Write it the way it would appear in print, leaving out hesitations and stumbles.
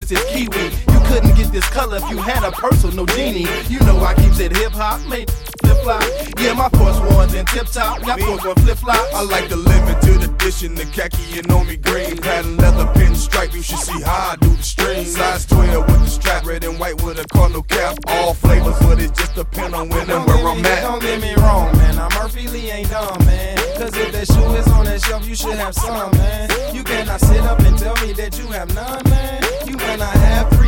is kiwi. You couldn't get this color if you had a purse or no genie. You know I keeps it hip hop, made flip flop. Yeah, my Force Ones and tip top, got Force One flip flop. I like the limited edition, the khaki and on me green. Patent leather pinstripe, you should see how I do the string. Size 12 with the strap, red and white with a cardinal cap. All flavors, but it just depend on when and where I'm at. Don't get me wrong, man, I'm Murphy Lee, ain't dumb, man. Cause if that shoe is on that shelf, you should have some, man. You cannot sit up and tell me that you have none, man. You cannot have three